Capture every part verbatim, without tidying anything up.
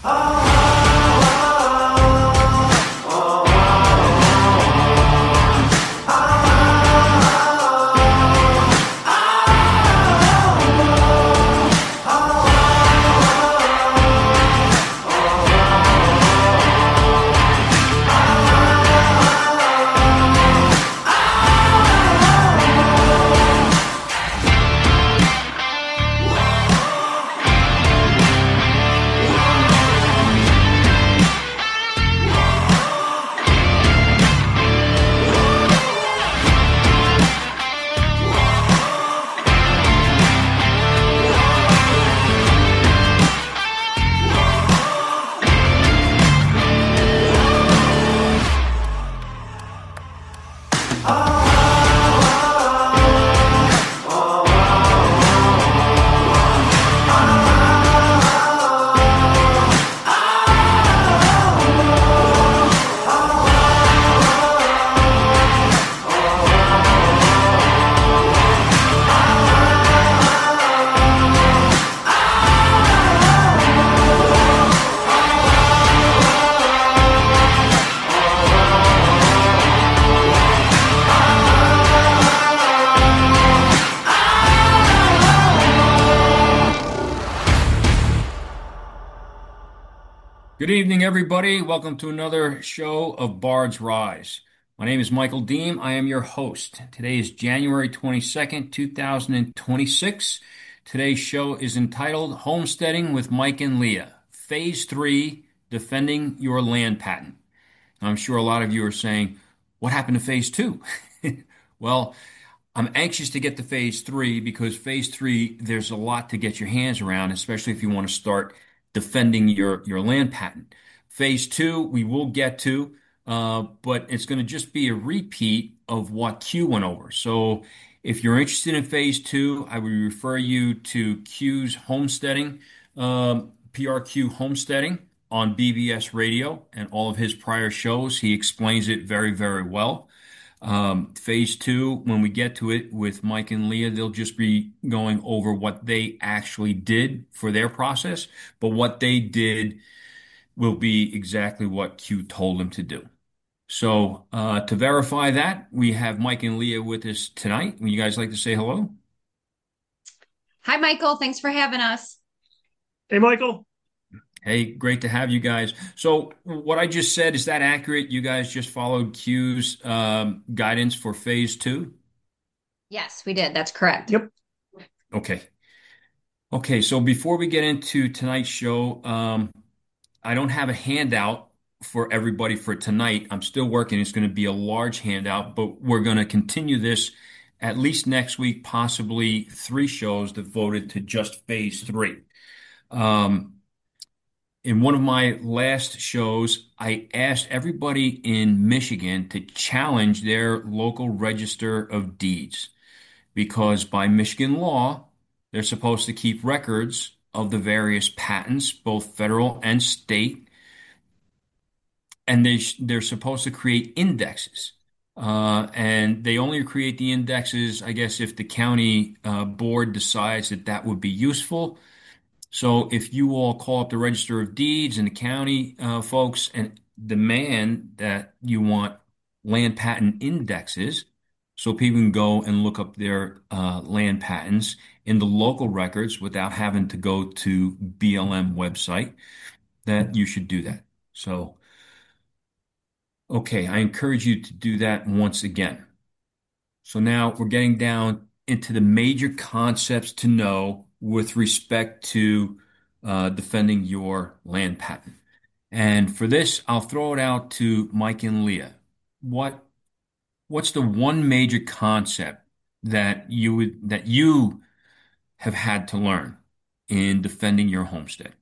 Good evening, everybody. Welcome to another show of Bard's Rise. My name is Michael Deem. I am your host. Today is January twenty-second, two thousand twenty-six. Today's show is entitled Homesteading with Mike and Leah, Phase three, Defending Your Land Patent. I'm sure a lot of you are saying, what happened to Phase two? Well, I'm anxious to get to phase three because phase three, there's a lot to get your hands around, especially if you want to start defending your, your land patent. Phase two, we will get to, uh, but it's going to just be a repeat of what Q went over. So if you're interested in phase two, I would refer you to Q's homesteading, um, P R Q homesteading on B B S Radio and all of his prior shows. He explains it very, very well. Um, phase two, when we get to it with Mike and Leah, they'll just be going over what they actually did for their process, but what they did will be exactly what Q told them to do. So, uh, to verify that, we have Mike and Leah with us tonight. Would you guys like to say hello? Hi, Michael. Thanks for having us. Hey, Michael. Hey, great to have you guys. So, what I just said, is that accurate? You guys just followed Q's um, guidance for phase two? Yes, we did. That's correct. Yep. Okay. Okay, so before we get into tonight's show, um, I don't have a handout for everybody for tonight. I'm still working. It's going to be a large handout, but we're going to continue this at least next week, possibly three shows devoted to just phase three. Um, in one of my last shows, I asked everybody in Michigan to challenge their local register of deeds because by Michigan law, they're supposed to keep records of the various patents, both federal and state, and they sh- they're supposed to create indexes. Uh, and they only create the indexes, I guess, if the county uh, board decides that that would be useful. So if you all call up the Register of Deeds and the county uh, folks and demand that you want land patent indexes, so people can go and look up their uh, land patents in the local records without having to go to B L M website, that you should do that. So, okay, I encourage you to do that once again. So now we're getting down into the major concepts to know with respect to uh, defending your land patent. And for this, I'll throw it out to Mike and Leah. What what's the one major concept that you would that you have had to learn in defending your homestead?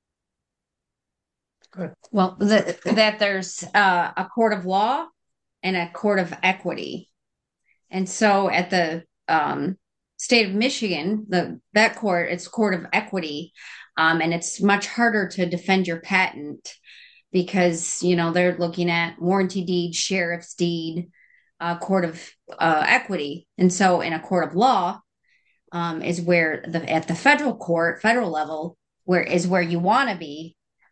Good. Well, the, that there's uh, a court of law and a court of equity. And so at the um, state of Michigan, the that court, it's court of equity. Um, and it's much harder to defend your patent because, you know, they're looking at warranty deed, sheriff's deed, uh, court of uh, equity. And so in a court of law, um, is where the at the federal court, federal level, where is where you want to be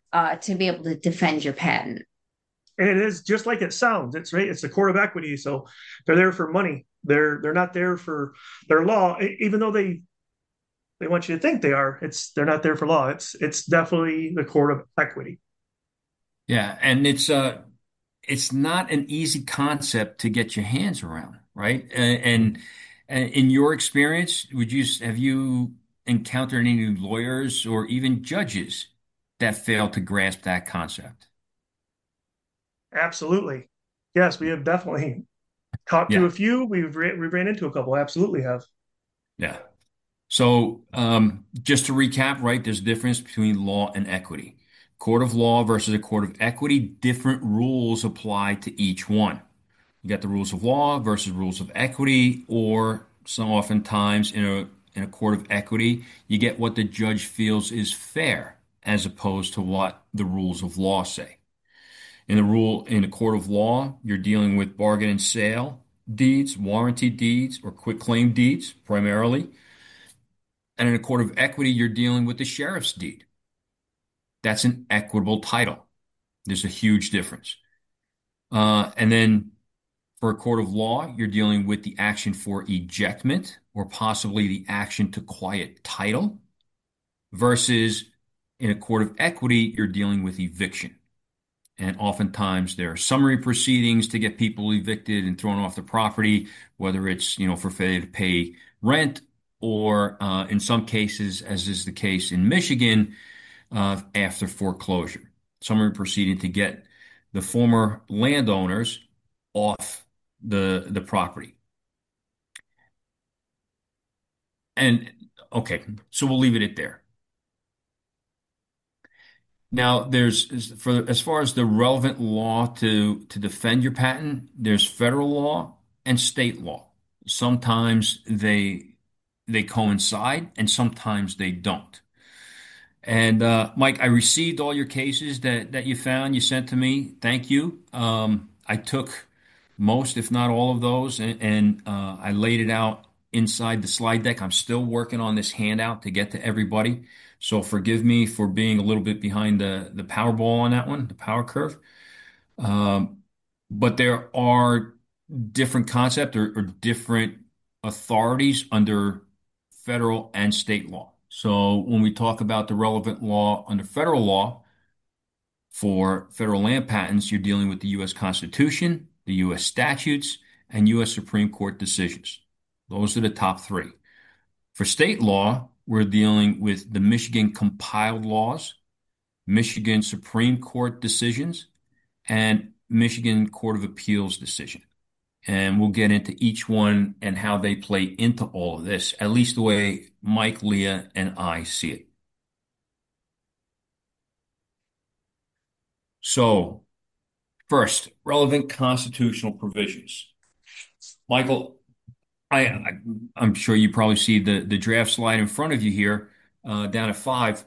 uh, to be able to defend your patent. And it is just like it sounds. It's right. It's the court of equity, so they're there for money. They're they're not there for their law, e- even though they they want you to think they are. It's they're not there for law. It's it's definitely the court of equity. Yeah, and it's uh it's not an easy concept to get your hands around, right? And, and, and in your experience, would you have you encountered any lawyers or even judges that fail to grasp that concept? Absolutely, yes, we have definitely talked to Yeah, a few. We've we ran into a couple. Absolutely have. yeah. So, um, just to recap, right, there's a difference between law and equity. Court of law versus a court of equity, different rules apply to each one. You got the rules of law versus rules of equity, or some oftentimes in a in a court of equity, you get what the judge feels is fair, as opposed to what the rules of law say. In the rule in a court of law, you're dealing with bargain and sale deeds, warranty deeds, or quitclaim deeds primarily. And in a court of equity, you're dealing with the sheriff's deed. That's an equitable title. There's a huge difference. Uh, and then for a court of law, you're dealing with the action for ejectment or possibly the action to quiet title, versus in a court of equity, you're dealing with eviction. And oftentimes there are summary proceedings to get people evicted and thrown off the property, whether it's, you know, for failure to pay rent or uh, in some cases, as is the case in Michigan, uh, after foreclosure. Summary proceeding to get the former landowners off the the property. And okay, so we'll leave it at there. Now, there's for as far as the relevant law to to defend your patent, there's federal law and state law. Sometimes they they coincide and sometimes they don't. And uh, Mike, I received all your cases that that you found, you sent to me. Thank you. Um, I took most, if not all of those, and, and uh, I laid it out inside the slide deck. I'm still working on this handout to get to everybody. So forgive me for being a little bit behind the the Powerball on that one, the power curve. Um, but there are different concepts or, or different authorities under federal and state law. So when we talk about the relevant law under federal law for federal land patents, you're dealing with the U S Constitution, the U S statutes, and U S Supreme Court decisions. Those are the top three. For state law, we're dealing with the Michigan compiled laws, Michigan Supreme Court decisions, and Michigan Court of Appeals decision. And we'll get into each one and how they play into all of this, at least the way Mike, Leah, and I see it. So, first, relevant constitutional provisions. Michael, I, I I'm sure you probably see the the draft slide in front of you here, uh, down at five.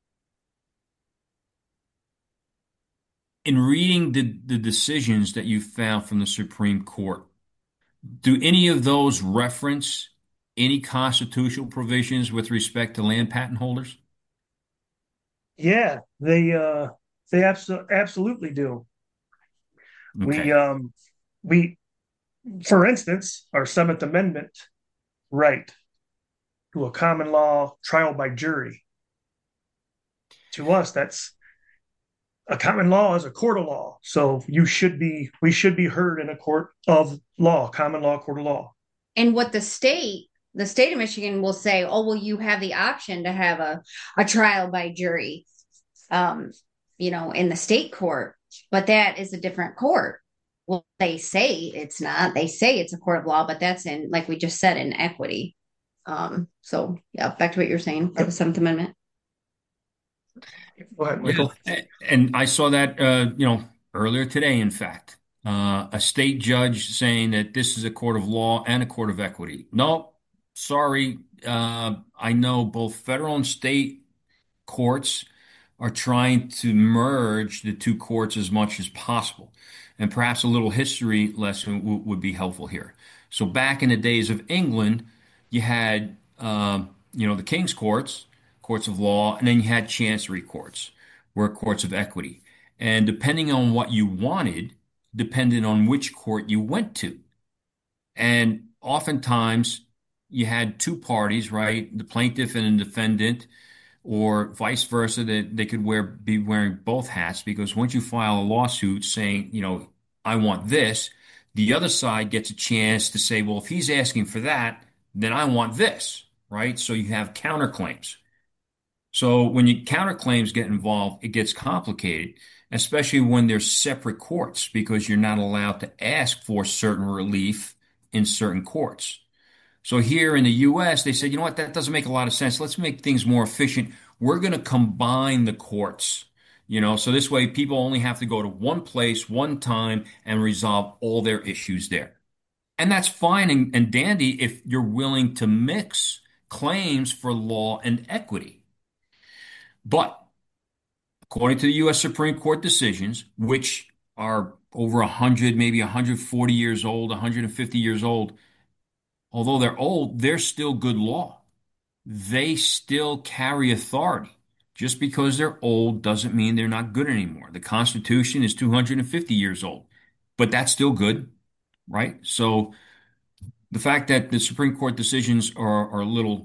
In reading the the decisions that you found from the Supreme Court, do any of those reference any constitutional provisions with respect to land patent holders? Yeah, they uh they abso- absolutely do. We Okay. um we for instance, our Seventh Amendment right to a common law trial by jury. To us, that's a common law is a court of law. So you should be we should be heard in a court of law, common law, court of law. And what the state, the state of Michigan will say, oh, well, you have the option to have a, a trial by jury, um, you know, in the state court, but that is a different court. Well, they say it's not. They say it's a court of law, but that's in, like we just said, in equity. Um, so yeah, back to what you're saying for the Seventh Amendment. Go ahead, Yeah, Michael. a- and I saw that uh, you know earlier today, in fact, uh, a state judge saying that this is a court of law and a court of equity. No, sorry, uh, I know both federal and state courts are trying to merge the two courts as much as possible, and perhaps a little history lesson w would be helpful here. So back in the days of England, you had um, you know the King's courts, courts of law, and then you had chancery courts. were courts of equity. And depending on what you wanted, depended on which court you went to. And oftentimes you had two parties, right? The plaintiff and the defendant, or vice versa, that they could wear be wearing both hats because once you file a lawsuit saying, you know, I want this, the other side gets a chance to say, well, if he's asking for that, then I want this, right? So you have counterclaims. So when you counterclaims get involved, it gets complicated, especially when there's separate courts because you're not allowed to ask for certain relief in certain courts. So here in the U S, they said, you know what, that doesn't make a lot of sense. Let's make things more efficient. We're going to combine the courts, you know, so this way people only have to go to one place, one time, and resolve all their issues there. And that's fine and, and dandy if you're willing to mix claims for law and equity. But according to the U S Supreme Court decisions, which are over one hundred, maybe one hundred forty years old, one hundred fifty years old, although they're old, they're still good law. They still carry authority. Just because they're old doesn't mean they're not good anymore. The Constitution is two hundred fifty years old, but that's still good, right? So the fact that the Supreme Court decisions are, are a little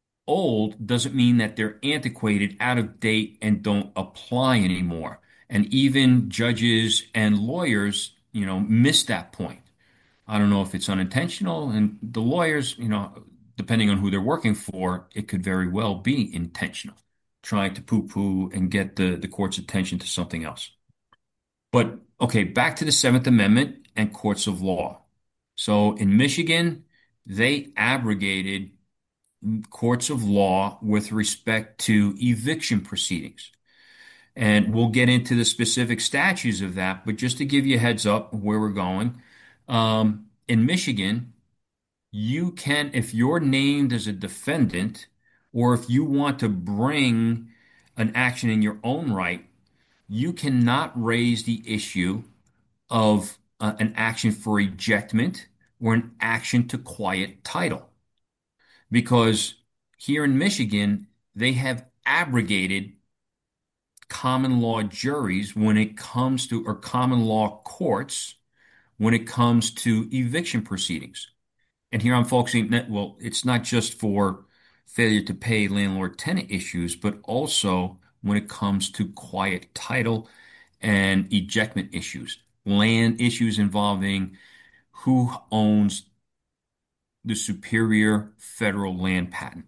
old doesn't mean that they're antiquated, out of date, and don't apply anymore. And even judges and lawyers, you know, miss that point. I don't know if it's unintentional, and the lawyers, you know, depending on who they're working for, it could very well be intentional, trying to poo-poo and get the, the court's attention to something else. But okay, back to the Seventh Amendment and courts of law. So in Michigan, they abrogated courts of law with respect to eviction proceedings. And we'll get into the specific statutes of that, but just to give you a heads up where we're going, um, in Michigan, you can, if you're named as a defendant, or if you want to bring an action in your own right, you cannot raise the issue of uh, an action for ejectment or an action to quiet title. Because here in Michigan, they have abrogated common law juries when it comes to, or common law courts when it comes to eviction proceedings. And here I'm focusing, well, it's not just for failure to pay landlord-tenant issues, but also when it comes to quiet title and ejectment issues, land issues involving who owns the superior federal land patent.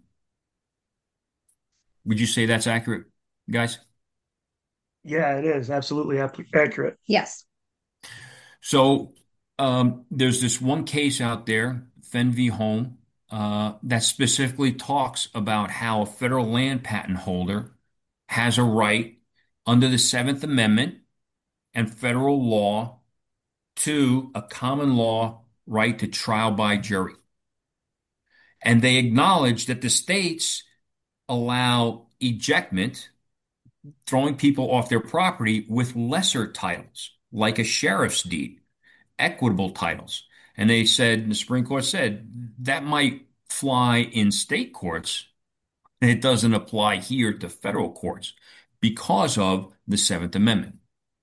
Would you say that's accurate, guys? Yeah, it is absolutely accurate. Yes. So um, there's this one case out there, Fenn v. Home, uh, that specifically talks about how a federal land patent holder has a right under the Seventh Amendment and federal law to a common law right to trial by jury. And they acknowledge that the states allow ejectment, throwing people off their property, with lesser titles, like a sheriff's deed, equitable titles. And they said, the Supreme Court said, that might fly in state courts, and it doesn't apply here to federal courts because of the Seventh Amendment.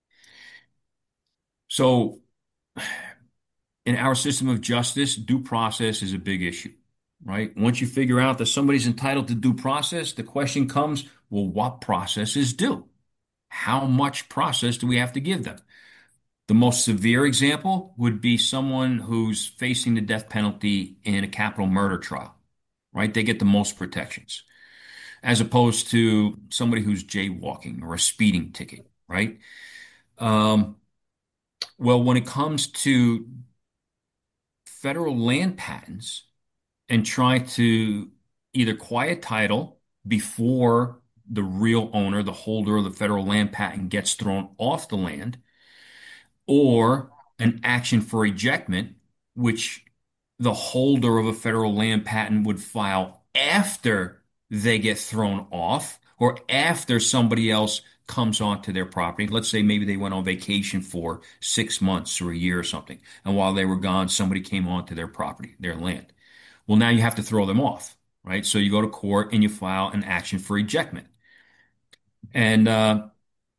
So in our system of justice, due process is a big issue, right? Once you figure out that somebody's entitled to due process, the question comes, well, what process is due? How much process do we have to give them? The most severe example would be someone who's facing the death penalty in a capital murder trial, right? They get the most protections, as opposed to somebody who's jaywalking or a speeding ticket, right? Um, well, when it comes to federal land patents and trying to either quiet title before the real owner, the holder of the federal land patent, gets thrown off the land, or an action for ejectment, which the holder of a federal land patent would file after they get thrown off or after somebody else comes onto their property. Let's say maybe they went on vacation for six months or a year or something. And while they were gone, somebody came onto their property, their land. Well, now you have to throw them off, right? So you go to court and you file an action for ejectment. And uh,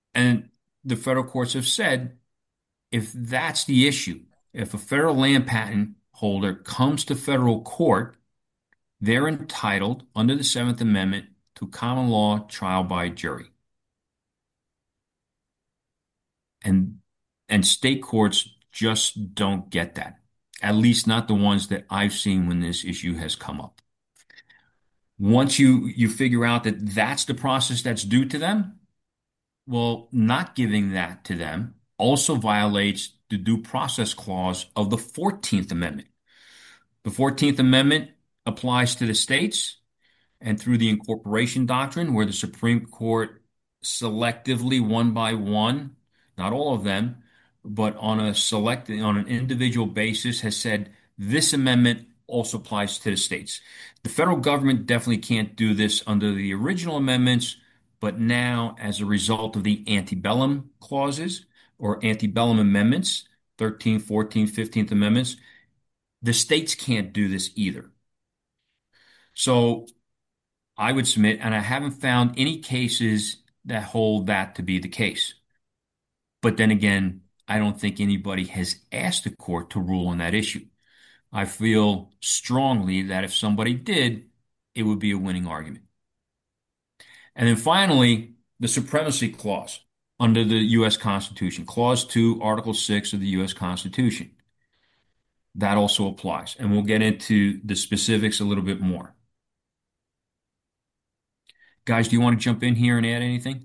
And the federal courts have said if that's the issue, if a federal land patent holder comes to federal court, they're entitled under the Seventh Amendment to common law trial by jury. And and state courts just don't get that. At least not the ones that I've seen when this issue has come up. Once you you figure out that that's the process that's due to them, well, not giving that to them also violates the due process clause of the fourteenth Amendment. The fourteenth Amendment applies to the states, and through the incorporation doctrine, where the Supreme Court selectively, one by one, not all of them, but on a select, on an individual basis, has said this amendment also applies to the states. The federal government definitely can't do this under the original amendments, but now, as a result of the antebellum clauses or antebellum amendments, thirteenth, fourteenth, fifteenth amendments, the states can't do this either. So I would submit, and I haven't found any cases that hold that to be the case. But then again, I don't think anybody has asked the court to rule on that issue. I feel strongly that if somebody did, it would be a winning argument. And then finally, the supremacy clause under the U S Constitution, Clause two, Article six of the U S Constitution. That also applies. And we'll get into the specifics a little bit more. Guys, do you want to jump in here and add anything?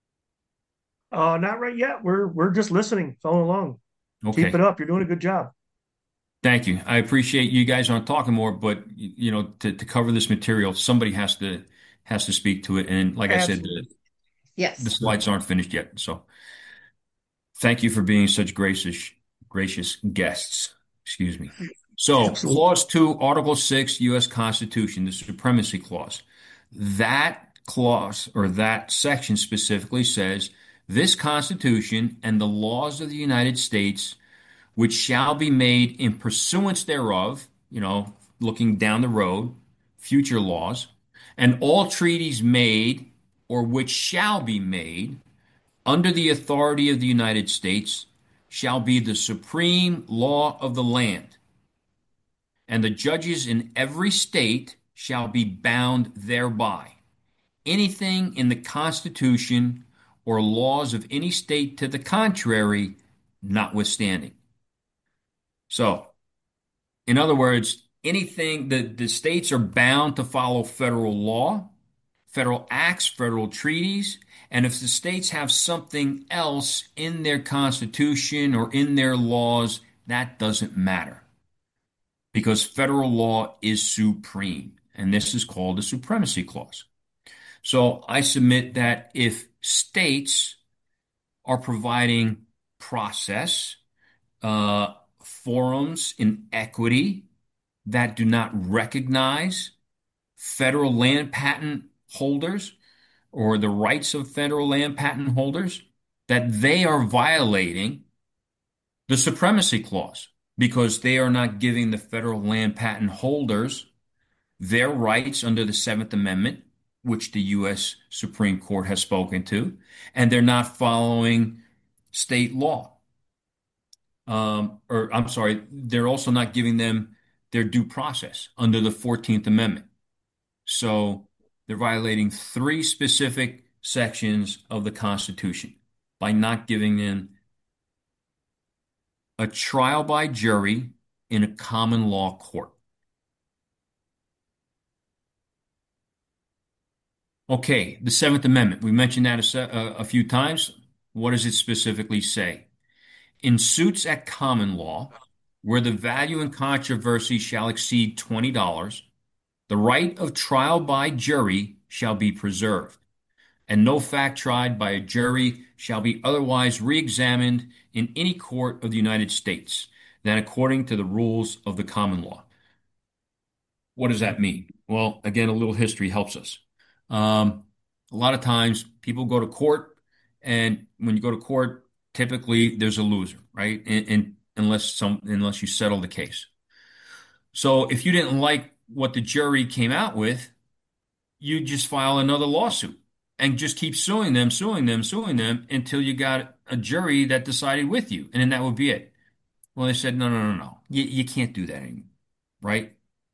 Uh, not right yet. We're we're just listening, following along. Keep it Okay. up. You're doing a good job. Thank you. I appreciate you guys aren't talking more, but you know, to, to cover this material, somebody has to has to speak to it. And like I said, the, Absolutely. the Yes. slides aren't finished yet. So thank you for being such gracious gracious guests. Excuse me. So Absolutely. Clause two, Article six, U S Constitution, the Supremacy Clause. That clause or that section specifically says this Constitution and the laws of the United States which shall be made in pursuance thereof, you know, looking down the road, future laws, and all treaties made or which shall be made under the authority of the United States shall be the supreme law of the land, and the judges in every state shall be bound thereby. Anything in the Constitution or laws of any state to the contrary, notwithstanding. So, in other words, anything that the states are bound to follow federal law, federal acts, federal treaties, and if the states have something else in their constitution or in their laws, that doesn't matter because federal law is supreme, and this is called the Supremacy Clause. So I submit that if states are providing process, uh, forums in equity that do not recognize federal land patent holders or the rights of federal land patent holders, that they are violating the Supremacy Clause because they are not giving the federal land patent holders their rights under the Seventh Amendment, which the U S Supreme Court has spoken to, and they're not following state law. Um, or I'm sorry, they're also not giving them their due process under the fourteenth Amendment. So they're violating three specific sections of the Constitution by not giving them a trial by jury in a common law court. Okay, the Seventh Amendment. We mentioned that a, se- a, a few times. What does it specifically say? In suits at common law, where the value in controversy shall exceed twenty dollars, the right of trial by jury shall be preserved, and no fact tried by a jury shall be otherwise re-examined in any court of the United States than according to the rules of the common law. What does that mean? Well, again, a little history helps us. Um, a lot of times people go to court, and when you go to court, typically there's a loser, right? And, and unless some, unless you settle the case. So if you didn't like what the jury came out with, you just file another lawsuit. and just keep suing them, suing them, suing them until you got a jury that decided with you, and then that would be it. Well, they said, no, no, no, no, you, you can't do that anymore, right?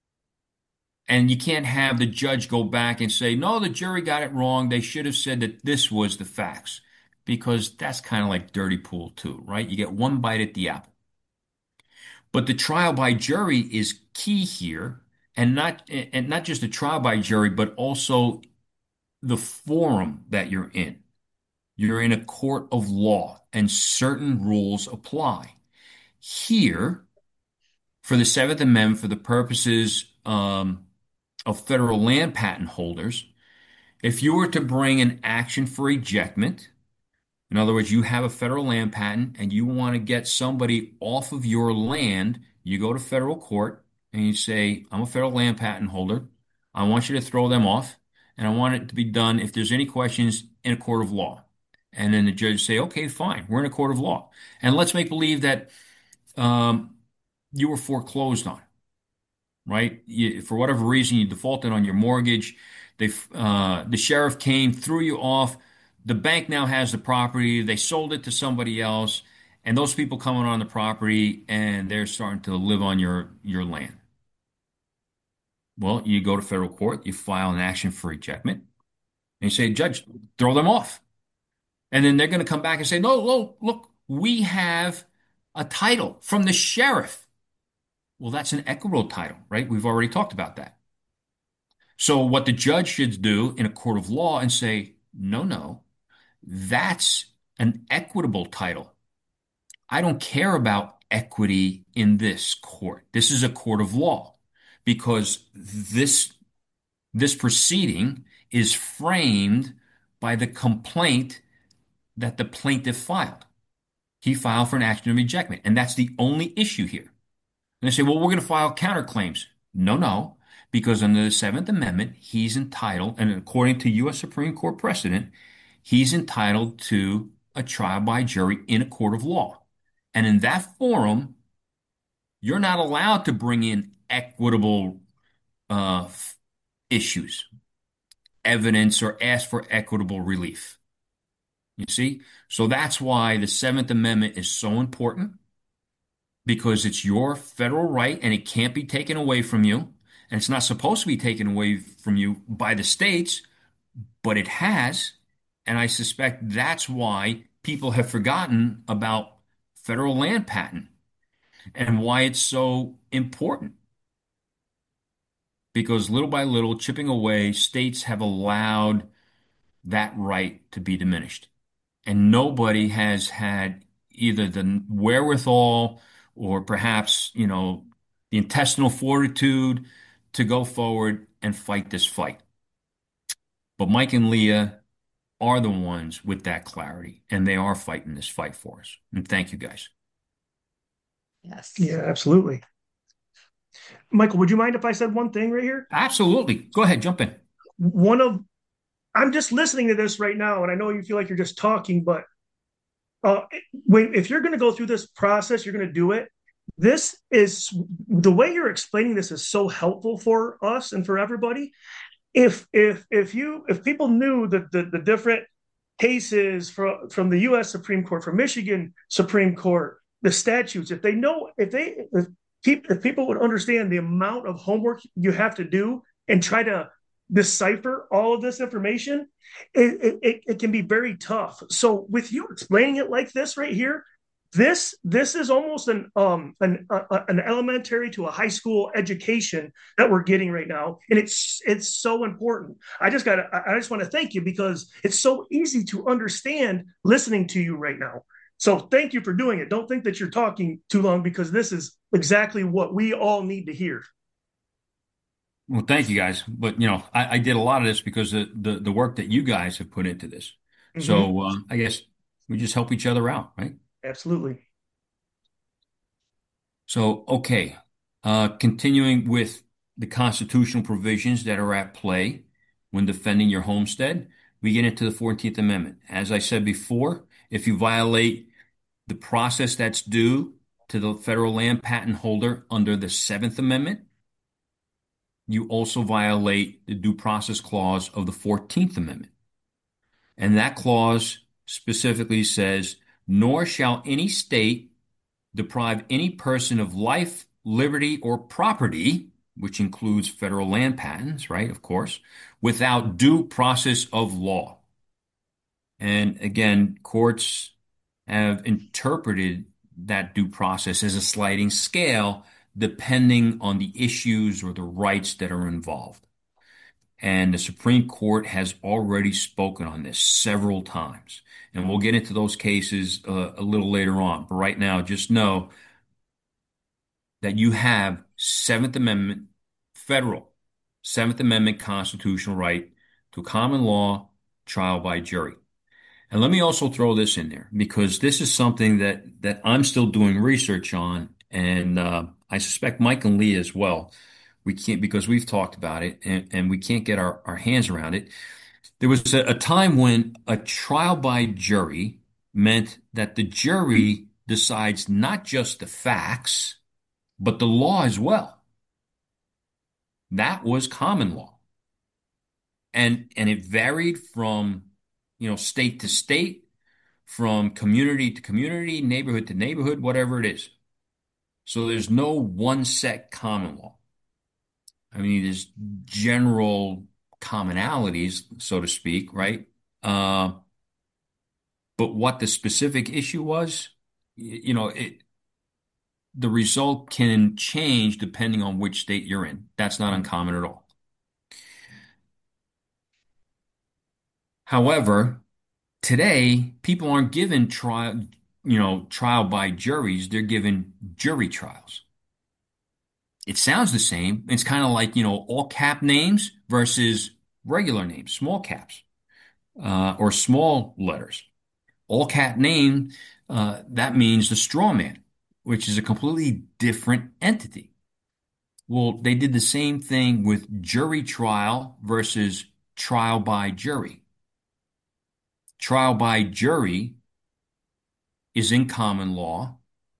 And you can't have the judge go back and say, no, the jury got it wrong. They should have said that this was the facts, because that's kind of like dirty pool too, right? You get one bite at the apple. But the trial by jury is key here, and not and not just the trial by jury, but also the forum that you're in. You're in a court of law, and certain rules apply. Here, for the Seventh Amendment, for the purposes um, of federal land patent holders, if you were to bring an action for ejectment, in other words, you have a federal land patent and you want to get somebody off of your land, you go to federal court and you say, I'm a federal land patent holder. I want you to throw them off, and I want it to be done, if there's any questions, in a court of law. And then the judge say, okay, fine, we're in a court of law. And let's make believe that um, you were foreclosed on, right? You, for whatever reason, you defaulted on your mortgage. They, uh, the sheriff came, threw you off. The bank now has the property. They sold it to somebody else, and those people coming on the property and they're starting to live on your your land. Well, you go to federal court, you file an action for ejectment, and you say, Judge, throw them off. And then they're going to come back and say, no, no, look, we have a title from the sheriff. Well, that's an equitable title, right? We've already talked about that. So what the judge should do in a court of law and say, no, no, that's an equitable title. I don't care about equity in this court. This is a court of law, because this this proceeding is framed by the complaint that the plaintiff filed. He filed for an action of ejectment, and that's the only issue here. And they say, well, we're going to file counterclaims. No, no, because under the Seventh Amendment, he's entitled, and according to U S Supreme Court precedent, he's entitled to a trial by jury in a court of law. And in that forum, you're not allowed to bring in equitable uh, issues, evidence, or ask for equitable relief. You see? So that's why the Seventh Amendment is so important, because it's your federal right and it can't be taken away from you. And it's not supposed to be taken away from you by the states, but it has. And I suspect that's why people have forgotten about federal land patent and why it's so important. Because little by little, chipping away, states have allowed that right to be diminished. And nobody has had either the wherewithal or perhaps, you know, the intestinal fortitude to go forward and fight this fight. But Mike and Leah are the ones with that clarity, and they are fighting this fight for us. And thank you, guys. Yes. Yeah, absolutely. Michael, would you mind if I said one thing right here? Absolutely. Go ahead, jump in. One of, I'm just listening to this right now, and I know you feel like you're just talking, but uh, when, if you're going to go through this process, you're going to do it. This is the way you're explaining this is so helpful for us and for everybody. If if if you if people knew that the, the different cases from from the U S Supreme Court, from Michigan Supreme Court, the statutes, if they know if they if, if people would understand the amount of homework you have to do and try to decipher all of this information, it, it, it can be very tough. So with you explaining it like this right here, this this is almost an um an uh, an elementary to a high school education that we're getting right now, and it's it's so important. I just got I just want to thank you, because it's so easy to understand listening to you right now. So thank you for doing it. Don't think that you're talking too long, because this is exactly what we all need to hear. Well, thank you, guys. But, you know, I, I did a lot of this because of the, the work that you guys have put into this. Mm-hmm. So uh, I guess we just help each other out, right? Absolutely. So, okay, uh, continuing with the constitutional provisions that are at play when defending your homestead, we get into the fourteenth Amendment. As I said before, if you violate the process that's due to the federal land patent holder under the seventh Amendment, you also violate the due process clause of the fourteenth Amendment. And that clause specifically says, nor shall any state deprive any person of life, liberty, or property, which includes federal land patents, right, of course, without due process of law. And again, courts have interpreted that due process as a sliding scale depending on the issues or the rights that are involved. And the Supreme Court has already spoken on this several times. And we'll get into those cases uh, a little later on. But right now, just know that you have Seventh Amendment, federal Seventh Amendment constitutional right to common law trial by jury. And let me also throw this in there because this is something that that I'm still doing research on, and uh, I suspect Mike and Lee as well. We can't because we've talked about it and, and we can't get our, our hands around it. There was a, a time when a trial by jury meant that the jury decides not just the facts, but the law as well. That was common law. And and it varied from, you know, state to state, from community to community, neighborhood to neighborhood, whatever it is. So there's no one set common law. I mean, there's general commonalities, so to speak, right? Uh, but what the specific issue was, y- you know, it the result can change depending on which state you're in. That's not uncommon at all. However, today people aren't given trial, you know, trial by juries. They're given jury trials. It sounds the same. It's kind of like, you know, all cap names versus regular names, small caps, uh, or small letters. All cap name, uh, that means the straw man, which is a completely different entity. Well, they did the same thing with jury trial versus trial by jury. Trial by jury is in common law.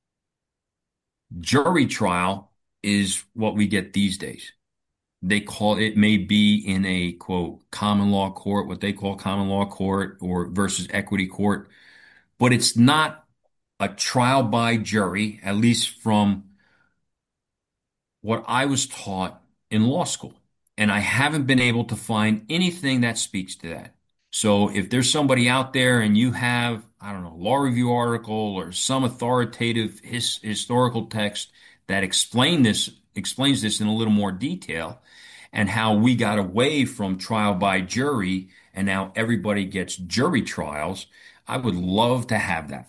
Jury trial is what we get these days. They call it may be in a quote common law court, what they call common law court or versus equity court, but it's not a trial by jury, at least from what I was taught in law school. And I haven't been able to find anything that speaks to that. So if there's somebody out there and you have, I don't know, law review article or some authoritative his, historical text that explain this, explains this in a little more detail and how we got away from trial by jury and now everybody gets jury trials, I would love to have that.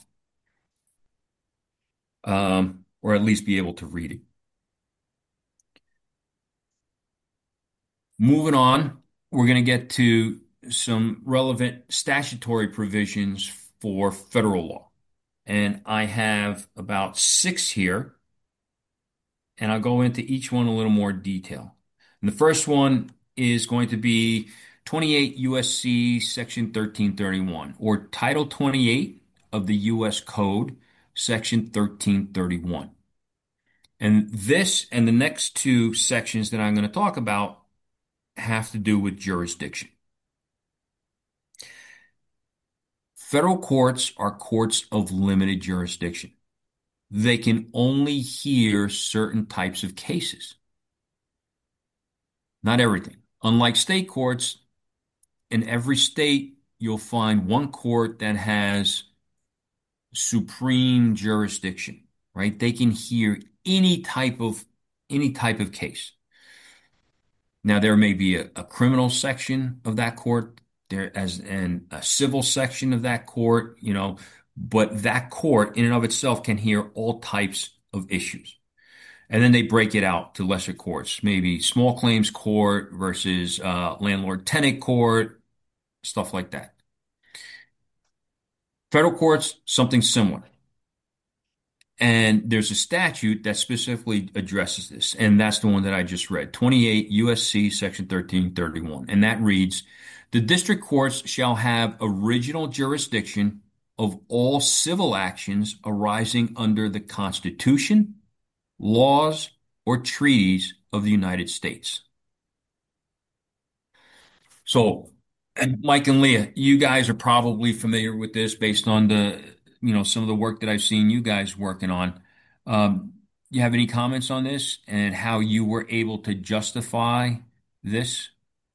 Um, or at least be able to read it. Moving on, we're going to get to some relevant statutory provisions for federal law. And I have about six here, and I'll go into each one a little more detail. And the first one is going to be twenty-eight U S C Section thirteen thirty-one, or Title twenty-eight of the U S Code, Section thirteen thirty-one. And this and the next two sections that I'm going to talk about have to do with jurisdiction. Federal courts are courts of limited jurisdiction. They can only hear certain types of cases. Not everything. Unlike state courts, in every state, you'll find one court that has supreme jurisdiction, right? They can hear any type of any type of case. Now, there may be a, a criminal section of that court, there as and a civil section of that court, you know, but that court in and of itself can hear all types of issues. And then they break it out to lesser courts, maybe small claims court versus uh, landlord tenant court, stuff like that. Federal courts, something similar. And there's a statute that specifically addresses this, and that's the one that I just read, twenty-eight U S C Section thirteen thirty-one. And that reads, the district courts shall have original jurisdiction of all civil actions arising under the Constitution, laws, or treaties of the United States. So And Mike and Leah, you guys are probably familiar with this based on the, you know, some of the work that I've seen you guys working on. Um, you have any comments on this and how you were able to justify this?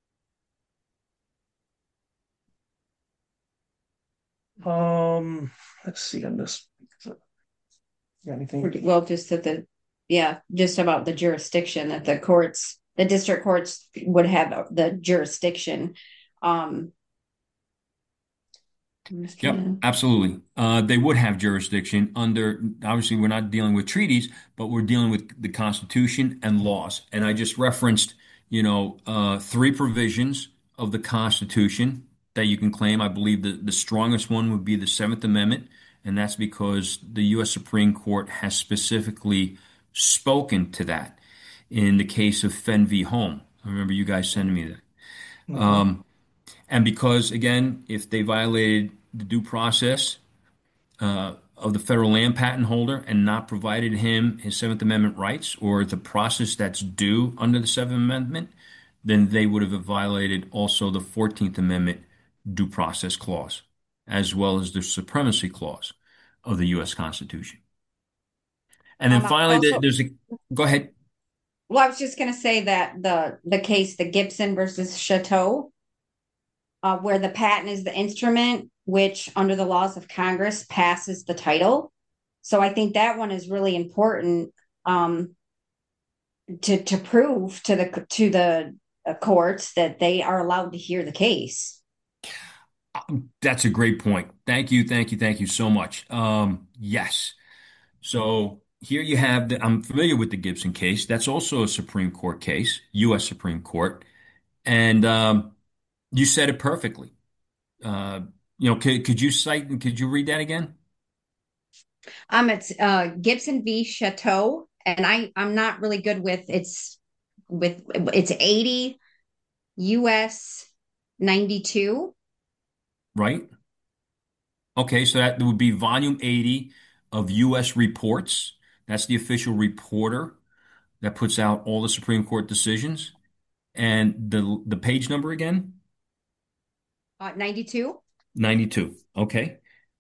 Um, let's see on this. Got anything? Well, just that the, yeah, just about the jurisdiction that the courts, the district courts would have the jurisdiction. Um, I'm just Yep, trying absolutely. Uh, they would have jurisdiction under, obviously, we're not dealing with treaties, but we're dealing with the Constitution and laws. And I just referenced, you know, uh, three provisions of the Constitution that you can claim. I believe the, the strongest one would be the Seventh Amendment, and that's because the U S. Supreme Court has specifically spoken to that in the case of Fenn v. Home. I remember you guys sending me that. Mm-hmm. Um, and because, again, if they violated the due process uh, of the federal land patent holder and not provided him his Seventh Amendment rights or the process that's due under the Seventh Amendment, then they would have violated also the fourteenth Amendment due process clause, as well as the supremacy clause of the U S. Constitution. And then um, finally, also, there's a, go ahead. well, I was just going to say that the the case, the Gibson versus Chateau, uh, where the patent is the instrument, which under the laws of Congress passes the title. So I think that one is really important, um, to to prove to the to the uh, courts that they are allowed to hear the case. That's a great point. Thank you, thank you, thank you so much. Um, yes. So here you have the, I'm familiar with the Gibson case. That's also a Supreme Court case, U S. Supreme Court. And um, you said it perfectly. Uh, you know, could, could you cite and could you read that again? Um, it's uh Gibson v. Chateau, and I I'm not really good with it's with it's eighty U S ninety-two. Right? Okay, so that would be volume eighty of U S Reports. That's the official reporter that puts out all the Supreme Court decisions. And the the page number again? Uh, ninety-two. ninety-two. Okay.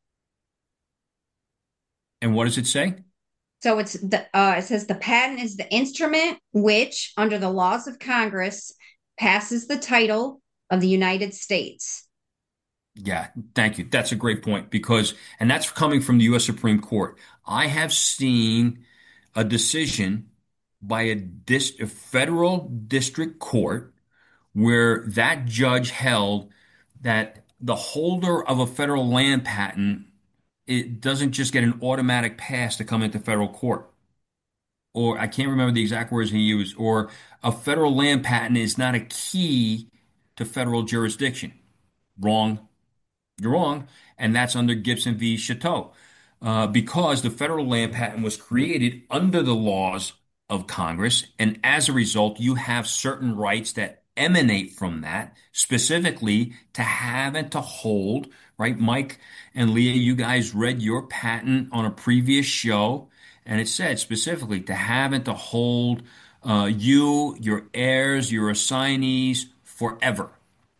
And what does it say? So it's the uh, it says the patent is the instrument which, under the laws of Congress, passes the title of the United States. Yeah, thank you. That's a great point because, and that's coming from the U S. Supreme Court. I have seen a decision by a, dis, a federal district court where that judge held that the holder of a federal land patent, it doesn't just get an automatic pass to come into federal court. Or I can't remember the exact words he used, or a federal land patent is not a key to federal jurisdiction. Wrong. You're wrong, and that's under Gibson v. Chateau, uh, because the federal land patent was created under the laws of Congress, and as a result, you have certain rights that emanate from that, specifically to have and to hold, right? Mike and Leah, you guys read your patent on a previous show, and it said specifically to have and to hold uh, you, your heirs, your assignees forever,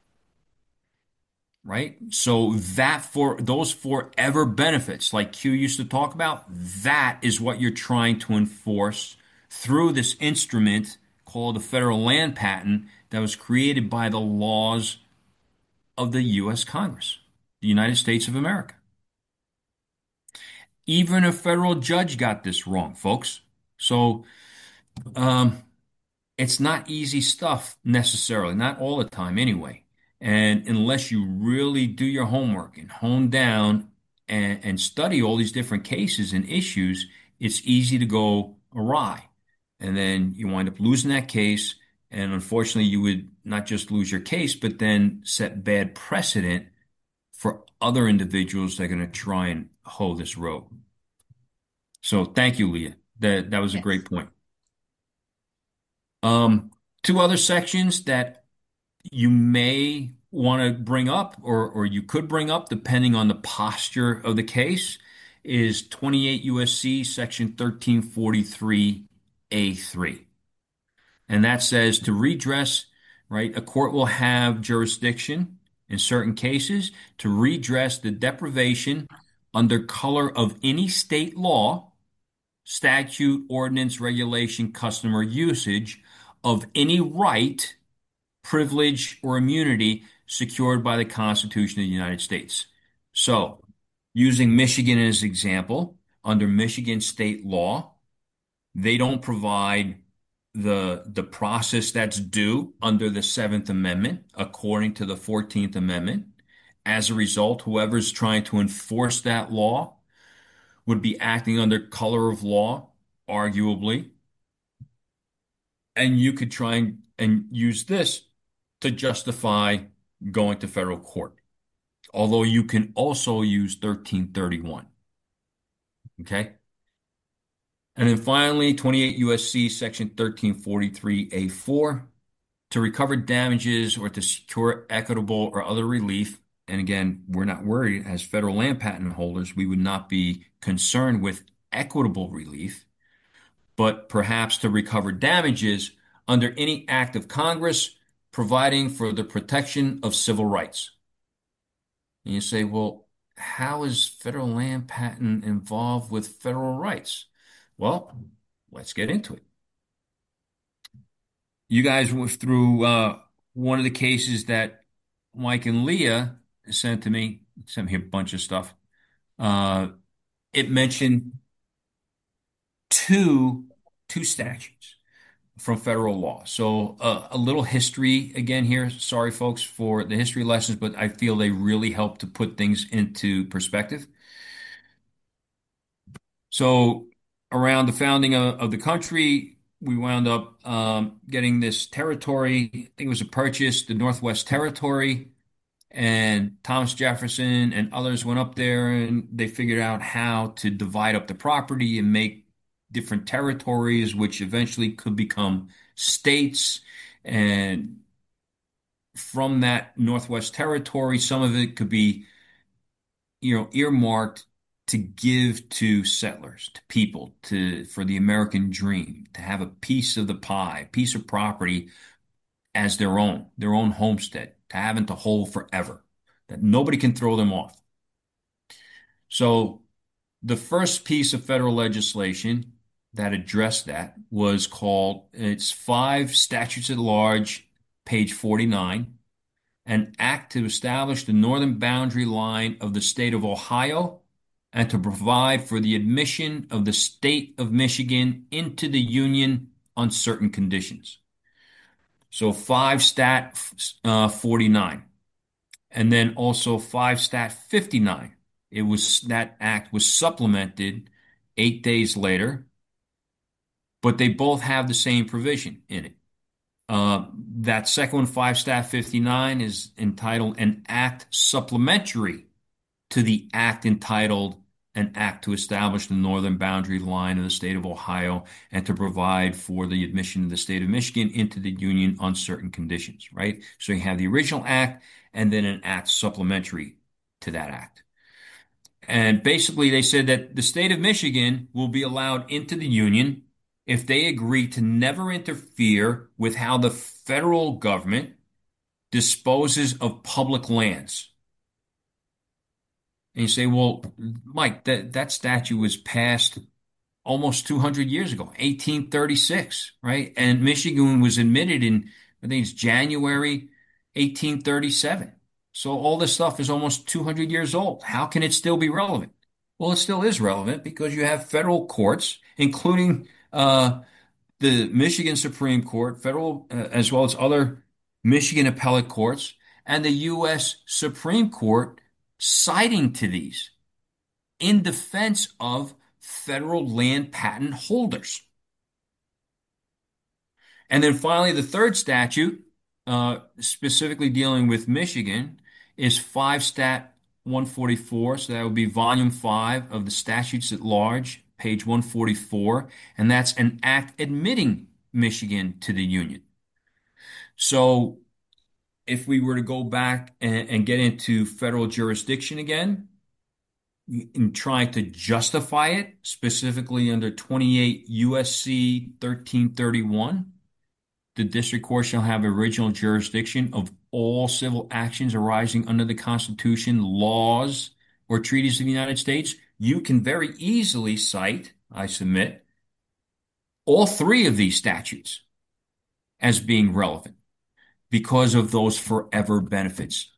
right? So that for those forever benefits, like Q used to talk about, that is what you're trying to enforce through this instrument called the federal land patent that was created by the laws of the U S. Congress, the United States of America. Even a federal judge got this wrong, folks. So, um, it's not easy stuff necessarily, not all the time anyway. And unless you really do your homework and hone down and, and study all these different cases and issues, it's easy to go awry. And then you wind up losing that case. And unfortunately, you would not just lose your case, but then set bad precedent for other individuals that are going to try and hoe this road. So thank you, Leah. That, that was a great Yes. point. Um, two other sections that you may want to bring up or, or you could bring up depending on the posture of the case is twenty-eight U S C section thirteen forty-three A three. And that says to redress, right, a court will have jurisdiction in certain cases to redress the deprivation under color of any state law, statute, ordinance, regulation, custom, or usage of any right, privilege, or immunity secured by the Constitution of the United States. So, using Michigan as example, under Michigan state law, they don't provide the the process that's due under the Seventh Amendment according to the Fourteenth Amendment. As a result, whoever's trying to enforce that law would be acting under color of law, arguably, and you could try and, and use this to justify going to federal court. Although you can also use thirteen thirty-one. Okay? And then finally, twenty-eight U S C section thirteen forty-three A four, to recover damages or to secure equitable or other relief. And again, we're not worried as federal land patent holders, we would not be concerned with equitable relief, but perhaps to recover damages under any act of Congress providing for the protection of civil rights. And you say, well, how is federal land patent involved with federal rights? Well, let's get into it. You guys went through uh, one of the cases that Mike and Leah sent to me, sent me a bunch of stuff. Uh, it mentioned two two statutes from federal law. So uh, a little history again here. Sorry, folks, for the history lessons, but I feel they really help to put things into perspective. So around the founding of, of the country, we wound up um, getting this territory. I think it was a purchase, the Northwest Territory, and Thomas Jefferson and others went up there and they figured out how to divide up the property and make different territories, which eventually could become states. And from that Northwest Territory, some of it could be, you know, earmarked to give to settlers, to people, to for the American dream, to have a piece of the pie, piece of property as their own, their own homestead, to have and to hold forever, that nobody can throw them off. So the first piece of federal legislation that addressed that was called, it's five statutes at large, page forty-nine, an act to establish the northern boundary line of the state of Ohio and to provide for the admission of the state of Michigan into the Union on certain conditions. So five stat uh, forty-nine, and then also five stat fifty-nine. It was that act was supplemented eight days later, but they both have the same provision in it. Uh, that second one, five stat fifty-nine, is entitled an act supplementary to the act entitled an act to establish the northern boundary line of the state of Ohio and to provide for the admission of the state of Michigan into the Union on certain conditions, right? So you have the original act and then an act supplementary to that act. And basically they said that the state of Michigan will be allowed into the Union if they agree to never interfere with how the federal government disposes of public lands. And you say, well, Mike, that, that statute was passed almost two hundred years ago, eighteen thirty-six, right? And Michigan was admitted in, I think it's January eighteen thirty-seven. So all this stuff is almost two hundred years old. How can it still be relevant? Well, it still is relevant because you have federal courts, including uh, the Michigan Supreme Court, federal, uh, as well as other Michigan appellate courts, and the U S Supreme Court citing to these in defense of federal land patent holders. And then finally, the third statute, uh, specifically dealing with Michigan, is five stat one forty-four. So that would be volume five of the statutes at large, page one forty-four. And that's an act admitting Michigan to the Union. So if we were to go back and, and get into federal jurisdiction again, in trying to justify it, specifically under twenty-eight U S C thirteen thirty-one, The district court shall have original jurisdiction of all civil actions arising under the Constitution, laws, or treaties of the United States. You can very easily cite, I submit, all three of these statutes as being relevant because of those forever benefits.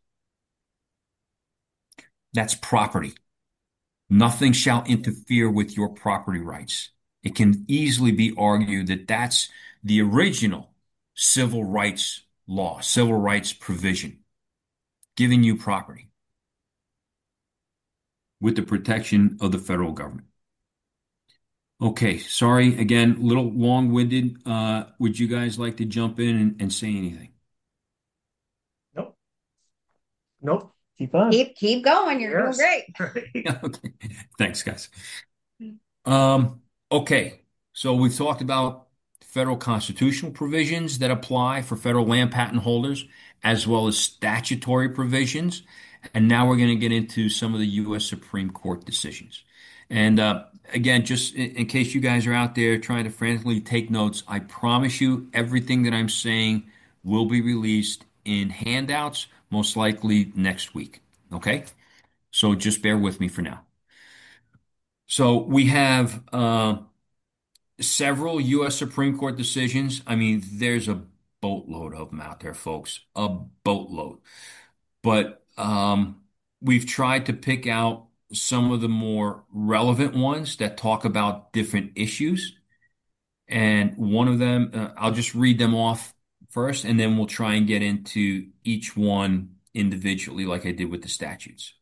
That's property. Nothing shall interfere with your property rights. It can easily be argued that that's the original civil rights law, civil rights provision, giving you property with the protection of the federal government. Okay, sorry, again, a little long-winded. Uh, would you guys like to jump in and, and say anything? Nope. Nope. Keep on. Keep keep going. You're Yes. doing Right. Okay, thanks, guys. Um, okay, so we've talked about federal constitutional provisions that apply for federal land patent holders, as well as statutory provisions. And now we're going to get into some of the U S Supreme Court decisions. And uh, again, just in, in case you guys are out there trying to frantically take notes, I promise you everything that I'm saying will be released in handouts, most likely next week. Okay? So just bear with me for now. So we have uh, several U S Supreme Court decisions. I mean, there's a boatload of them out there, folks, a boatload. But um, we've tried to pick out some of the more relevant ones that talk about different issues. And one of them, uh, I'll just read them off first, and then we'll try and get into each one individually, like I did with the statutes.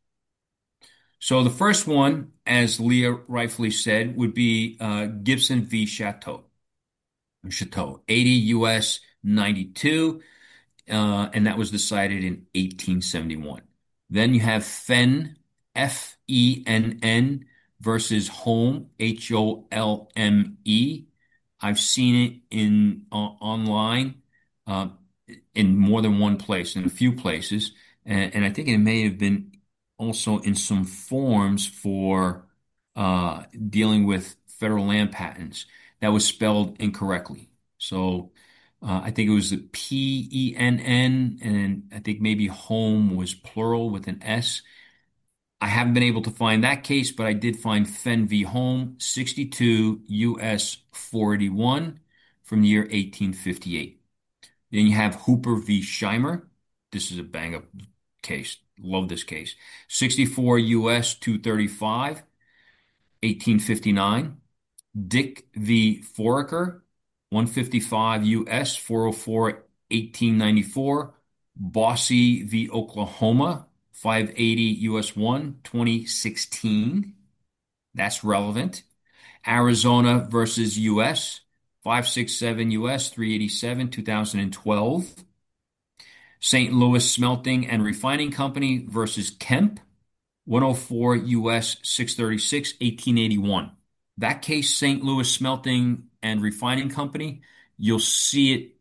So the first one, as Leah rightfully said, would be uh, Gibson v. Chateau. Chateau, eighty U S ninety-two, uh, and that was decided in eighteen seventy-one. Then you have Fenn, F E N N, versus Holme, H O L M E. I've seen it in uh, online uh, in more than one place, in a few places, and, and I think it may have been also in some forms for uh, dealing with federal land patents that was spelled incorrectly. So uh, I think it was the P E N N, and I think maybe home was plural with an S. I haven't been able to find that case, but I did find Fenn v. Home, sixty-two U S four eighty-one from the year eighteen fifty-eight. Then you have Hooper v. Scheimer. This is a bang-up case. Love this case. sixty-four U S two thirty-five, eighteen fifty-nine. Dick v. Foraker, one fifty-five U S four oh four, eighteen ninety-four. Bossy v. Oklahoma, five eighty U S one, twenty sixteen. That's relevant. Arizona versus U S, five sixty-seven U S three eighty-seven, two thousand twelve. Saint Louis Smelting and Refining Company versus Kemp, one oh four U S six thirty-six, eighteen eighty-one. That case, Saint Louis Smelting and Refining Company, you'll see it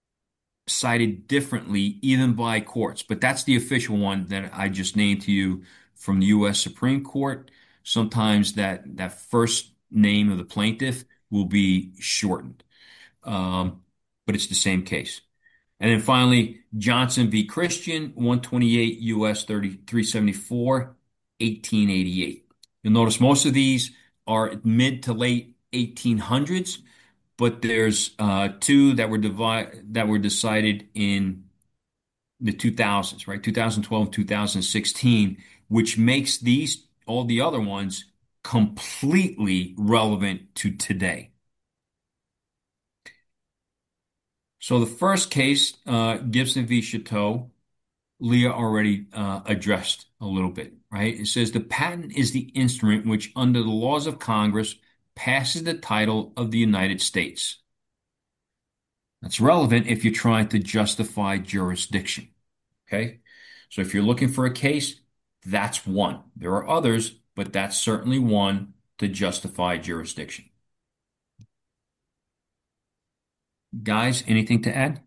cited differently even by courts, but that's the official one that I just named to you from the U S Supreme Court. Sometimes that that first name of the plaintiff will be shortened, um, but it's the same case. And then finally, Johnson v. Christian, one twenty-eight U S thirty-three seventy-four, eighteen eighty-eight. You'll notice most of these are mid to late eighteen hundreds, but there's uh, two that were divi- that were decided in the two thousands, right? two thousand twelve, two thousand sixteen, which makes these, all the other ones, completely relevant to today. So the first case, uh, Gibson v. Chateau, Leah already uh, addressed a little bit, right? It says the patent is the instrument which, under the laws of Congress, passes the title of the United States. That's relevant if you're trying to justify jurisdiction, okay? So if you're looking for a case, that's one. There are others, but that's certainly one to justify jurisdiction. Guys, anything to add?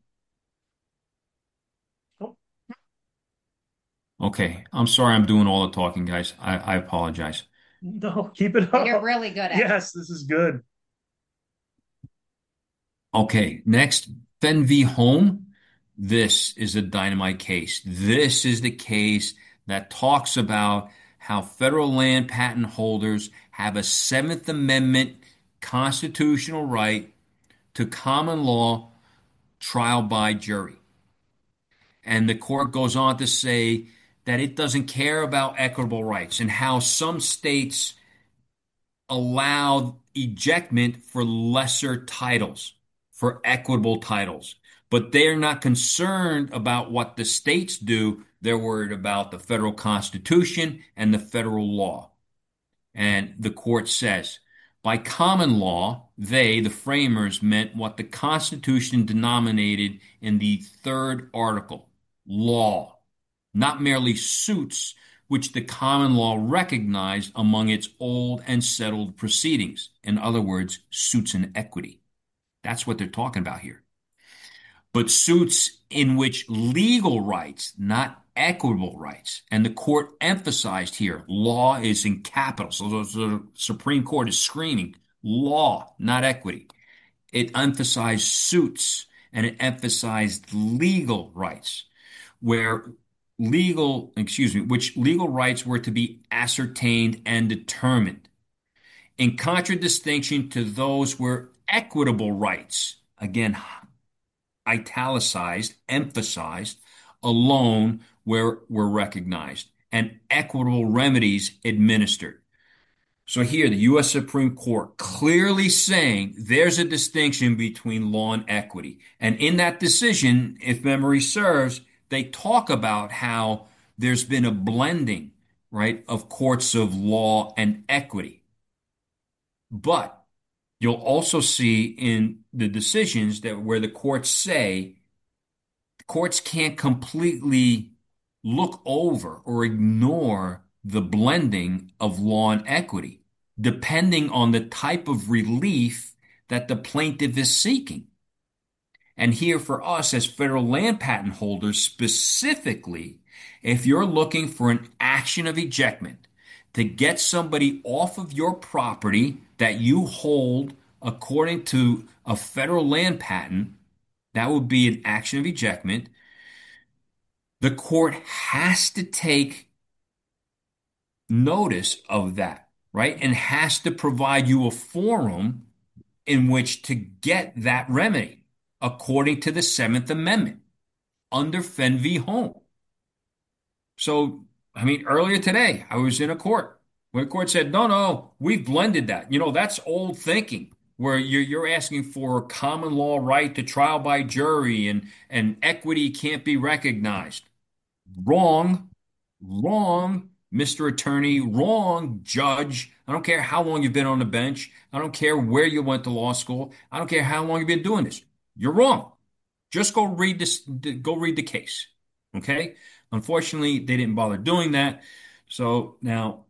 Okay, I'm sorry I'm doing all the talking, guys. I, I apologize. No, keep it up. You're really good at it. Yes, this is good. Okay, next, Fenn v. Home, this is a dynamite case. This is the case that talks about how federal land patent holders have a Seventh Amendment constitutional right to common law trial by jury. And the court goes on to say that it doesn't care about equitable rights and how some states allow ejectment for lesser titles, for equitable titles. But they're not concerned about what the states do. They're worried about the federal constitution and the federal law. And the court says, by common law, they, the framers, meant what the Constitution denominated in the third article, law, not merely suits, which the common law recognized among its old and settled proceedings. In other words, suits in equity. That's what they're talking about here. But suits in which legal rights, not equitable rights, and the court emphasized here, law is in capital. So the Supreme Court is screaming, law, not equity. It emphasized suits and it emphasized legal rights, where legal, excuse me, which legal rights were to be ascertained and determined, in contradistinction to those where equitable rights, again, italicized, emphasized, alone where were recognized, and equitable remedies administered. So here, the U S Supreme Court clearly saying there's a distinction between law and equity. And in that decision, if memory serves, they talk about how there's been a blending, right, of courts of law and equity. But you'll also see in the decisions that where the courts say courts can't completely look over or ignore the blending of law and equity, depending on the type of relief that the plaintiff is seeking. And here for us as federal land patent holders specifically, if you're looking for an action of ejectment to get somebody off of your property that you hold according to a federal land patent, that would be an action of ejectment. The court has to take notice of that, right? And has to provide you a forum in which to get that remedy according to the Seventh Amendment under Fenn v. Home. So, I mean, earlier today, I was in a court where the court said, no, no, we've blended that. You know, that's old thinking where you're, you're asking for a common law right to trial by jury and, and equity can't be recognized. Wrong, wrong, Mister Attorney, wrong, Judge. I don't care how long you've been on the bench. I don't care where you went to law school. I don't care how long you've been doing this. You're wrong. Just go read this, go read the case. Okay? Unfortunately, they didn't bother doing that. So now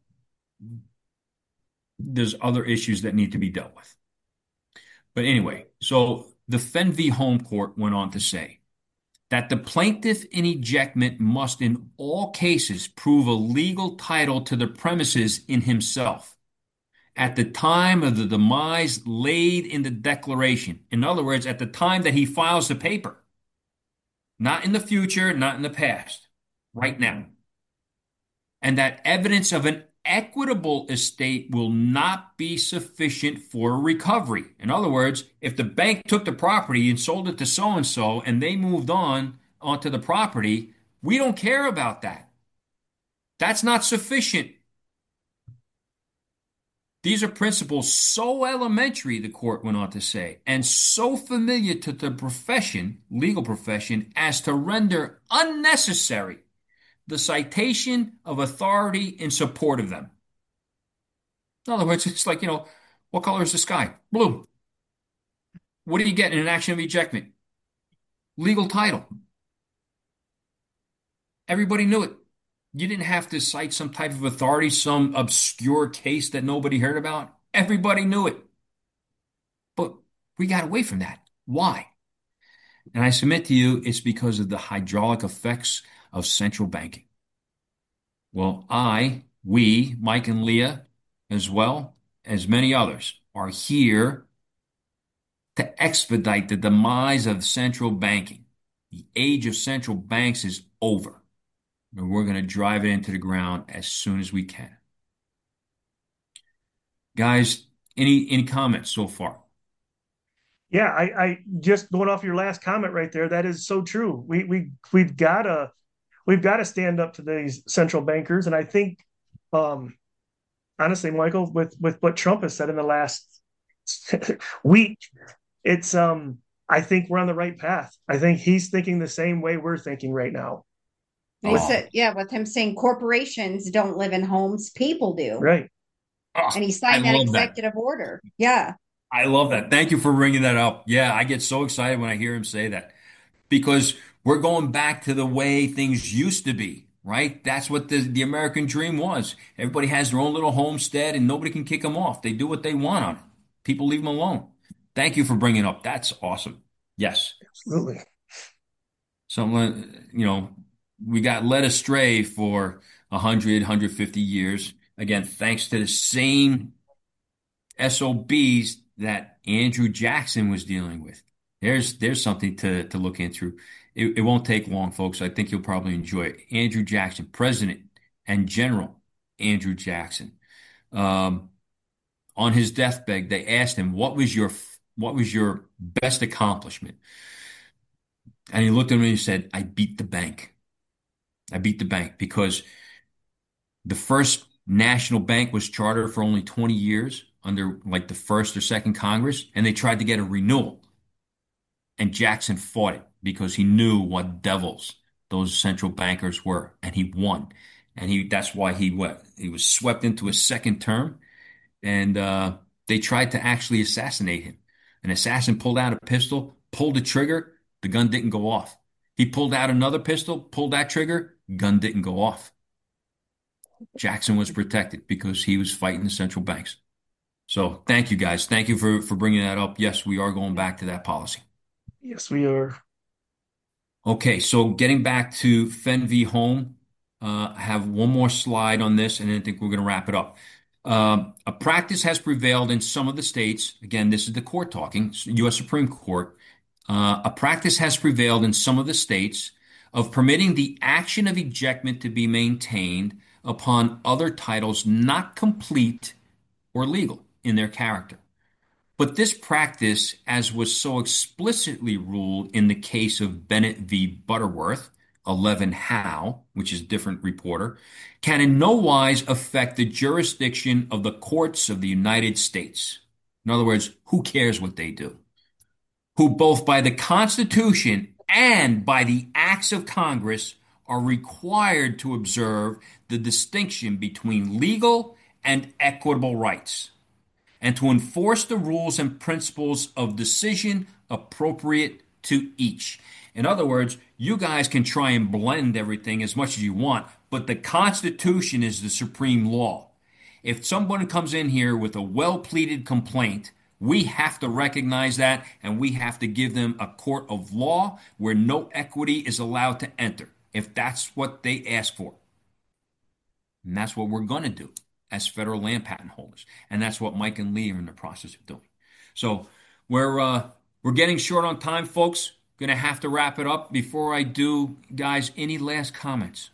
there's other issues that need to be dealt with. But anyway, so the Fenn v. Home court went on to say that the plaintiff in ejectment must in all cases prove a legal title to the premises in himself at the time of the demise laid in the declaration. In other words, at the time that he files the paper. Not in the future, not in the past. Right now. And that evidence of an equitable estate will not be sufficient for recovery. In other words, if the bank took the property and sold it to so-and-so and they moved on onto the property, we don't care about that. That's not sufficient. These are principles so elementary, the court went on to say, and so familiar to the profession, legal profession, as to render unnecessary the citation of authority in support of them. In other words, it's like, you know, what color is the sky? Blue. What do you get in an action of ejectment? Legal title. Everybody knew it. You didn't have to cite some type of authority, some obscure case that nobody heard about. Everybody knew it. But we got away from that. Why? And I submit to you, it's because of the hydraulic effects of central banking. Well, I, we, Mike and Leah, as well as many others, are here to expedite the demise of central banking. The age of central banks is over, and we're going to drive it into the ground as soon as we can. Guys, any any comments so far? Yeah, I, I just going off your last comment right there. That is so true. We we we've gotta we've got to stand up to these central bankers, and I think, um, honestly, Michael, with with what Trump has said in the last week, it's um, I think we're on the right path. I think he's thinking the same way we're thinking right now. They With Oh, said, yeah, with him saying corporations don't live in homes, people do. right, oh, And he I signed that love that. executive order. Yeah. I love that. Thank you for bringing that up. Yeah, I get so excited when I hear him say that because we're going back to the way things used to be, right? That's what the, the American dream was. Everybody has their own little homestead and nobody can kick them off. They do what they want on it. People leave them alone. Thank you for bringing it up. That's awesome. Yes. absolutely. Someone, you know, we got led astray for one hundred, one hundred fifty years. Again, thanks to the same S O Bs that Andrew Jackson was dealing with. There's there's something to to look into. It, it won't take long, folks. I think you'll probably enjoy it. Andrew Jackson, President and General Andrew Jackson. Um, on his deathbed, they asked him, "What was your what was your best accomplishment?" And he looked at him and he said, "I beat the bank. I beat the bank because the first national bank was chartered for only twenty years under like the first or second Congress, and they tried to get a renewal. And Jackson fought it because he knew what devils those central bankers were, and he won. And he that's why he went. He was swept into a second term, and uh, they tried to actually assassinate him. An assassin pulled out a pistol, pulled the trigger, the gun didn't go off. He pulled out another pistol, pulled that trigger, gun didn't go off. Jackson was protected because he was fighting the central banks. So thank you guys. Thank you for, for bringing that up. Yes, we are going back to that policy. Yes, we are. Okay, so getting back to Fenn v. Home, uh, I have one more slide on this, and then I think we're going to wrap it up. Um, a practice has prevailed in some of the states. Again, this is the court talking, U S Supreme Court. Uh, a practice has prevailed in some of the states of permitting the action of ejectment to be maintained upon other titles not complete or legal in their character. But this practice, as was so explicitly ruled in the case of Bennett v. Butterworth, eleven Howe, which is a different reporter, can in no wise affect the jurisdiction of the courts of the United States. In other words, who cares what they do? Who both by the Constitution and by the acts of Congress are required to observe the distinction between legal and equitable rights, and to enforce the rules and principles of decision appropriate to each. In other words, you guys can try and blend everything as much as you want, but the Constitution is the supreme law. If someone comes in here with a well-pleaded complaint, we have to recognize that and we have to give them a court of law where no equity is allowed to enter, if that's what they ask for. And that's what we're going to do as federal land patent holders. And that's what Mike and Lee are in the process of doing. So we're uh, we're getting short on time, folks. Going to have to wrap it up. Before I do, guys, any last comments?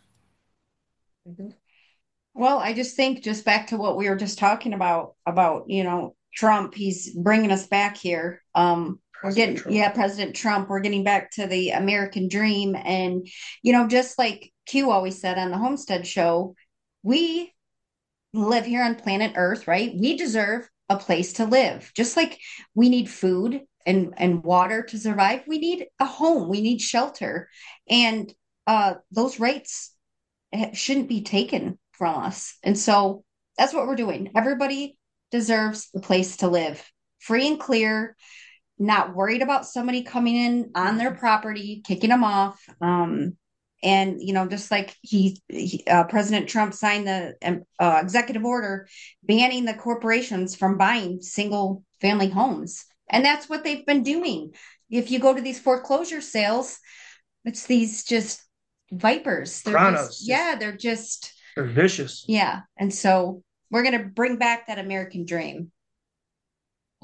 Well, I just think just back to what we were just talking about, about, you know, Trump, he's bringing us back here. Um, we're President getting, Trump. yeah, President Trump, we're getting back to the American dream. And, you know, just like Q always said on the Homestead Show, we live here on planet Earth, right? We deserve a place to live. Just like we need food and, and water to survive, we need a home, we need shelter. And uh, those rights shouldn't be taken from us. And so that's what we're doing. Everybody deserves a place to live, free and clear, not worried about somebody coming in on their property, kicking them off. Um, and you know, just like he, he uh, President Trump signed the um, uh, executive order banning the corporations from buying single family homes, and that's what they've been doing. If you go to these foreclosure sales, it's these just vipers. They're Chronos, just, yeah, they're just, they're vicious. yeah. And so we're going to bring back that American dream.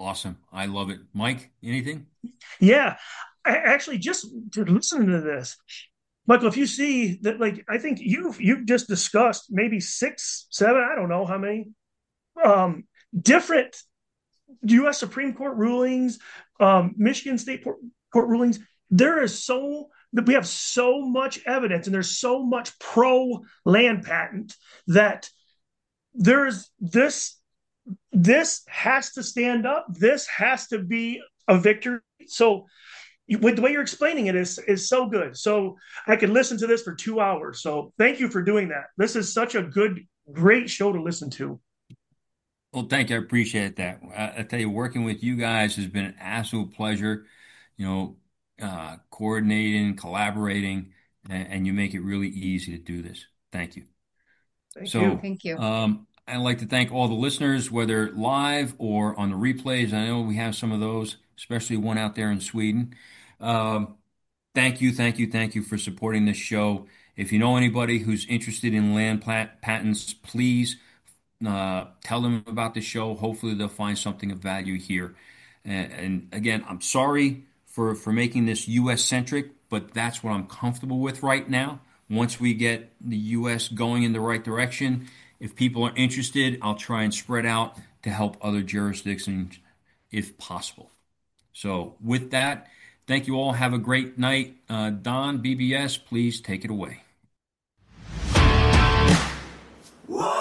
Awesome. I love it. Mike, anything? Yeah, I, actually, just to listen to this, Michael, if you see that, like, I think you've you've just discussed maybe six, seven, I don't know how many, um, different U S Supreme Court rulings, um, Michigan State Court, Court rulings. There is so that we have so much evidence, and there's so much pro land patent that there's this this has to stand up. This has to be a victory. So with the way you're explaining it is is so good. So I could listen to this for two hours. So thank you for doing that. This is such a good, great show to listen to. Well, thank you. I appreciate that. I, I tell you, working with you guys has been an absolute pleasure. You know, uh, coordinating, collaborating, and, and you make it really easy to do this. Thank you. Thank you. So, Thank you. um, I'd like to thank all the listeners, whether live or on the replays. I know we have some of those, especially one out there in Sweden. Um, thank you, thank you, thank you for supporting this show. If you know anybody who's interested in land plat patents, please uh, tell them about the show. Hopefully, they'll find something of value here. And, and again, I'm sorry for for making this U S centric, but that's what I'm comfortable with right now. Once we get the U S going in the right direction, if people are interested, I'll try and spread out to help other jurisdictions if possible. So, with that, thank you all. Have a great night. Uh, Don, B B S, please take it away. Whoa!